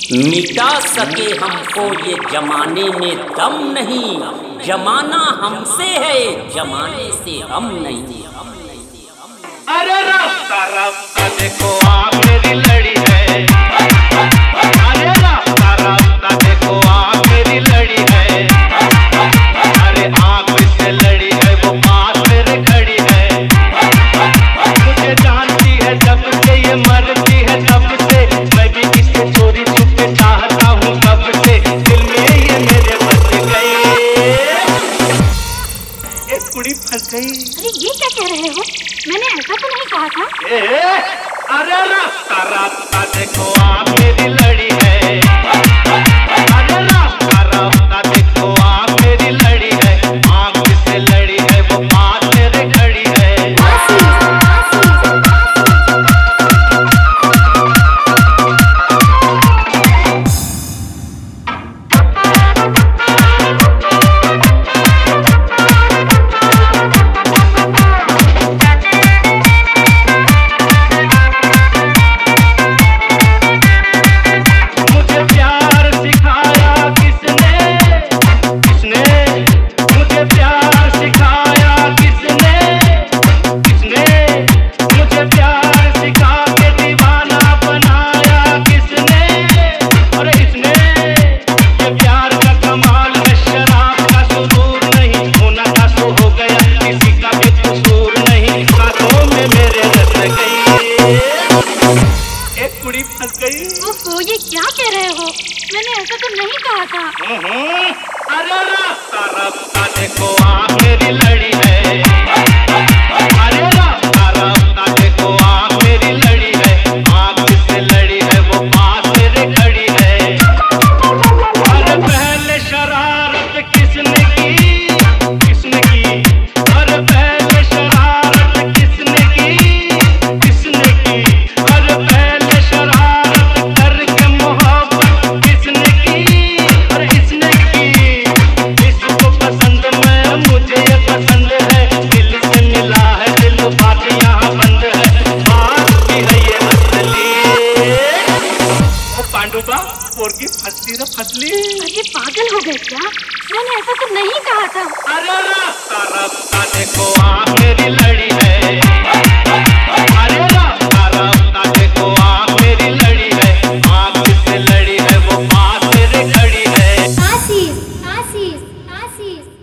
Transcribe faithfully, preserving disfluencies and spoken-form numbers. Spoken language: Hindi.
मिटा सके हमको ये जमाने में दम नहीं, जमाना हमसे है, जमाने से हम नहीं। अरे रास्ता रास्ता देखो आप मेरी लड़ी है, अरे रास्ता रास्ता देखो आप मेरी लड़ी है, अरे आँख से लड़ी है वो पास मेरे खड़ी है, मुझे जानती है जब से ये मरती है तब से, मैं भी इसे चोरी छुपे चाहता हूँ कब से, दिल में ये मेरे बस गई, एक कुड़ी फंस गई। अरे ये क्या कह रहे हो? मैंने ऐसा तो नहीं कहा था। ए, अरे रास्ता रास्ता देखो आप मेरी लड़ी है, अरे रास्ता रास्ता देखो आप मेरी लड़ी है, आँख से लड़ी है वो पास मेरे खड़ी है। ओहो, ये क्या कह रहे हो? मैंने ऐसा तो नहीं कहा था। अरे रास्ता रास्ता देखो आप मेरी लड़ी है, अरे रास्ता रास्ता देखो आप मेरी लड़ी है, आँख से लड़ी है वो पास मेरे खड़ी है। अरे पहले शरारत किसने की, किसने की, अरे पहले शरारत किसने की, किसने की, अरे पहले शरारत करके मोहब्बत किसने की, अरे इसने की, इसको पसंद मैं, मुझे ये पसंद है, दिल से मिला है दिल बात यहाँ बंद है, बात भी है ये असली। ओ पांडुबा पोरगी फसली रे फसली। अरे पागल हो गए क्या? मैंने ऐसा तो नहीं कहा था। अरे रास्ता रास्ता देखो आप मेरी लड़ी है, अरे रास्ता रास्ता देखो आप मेरी लड़ी है, आँख से लड़ी है वो पास मेरे खड़ी है। आशीष, आशीष, आशीष।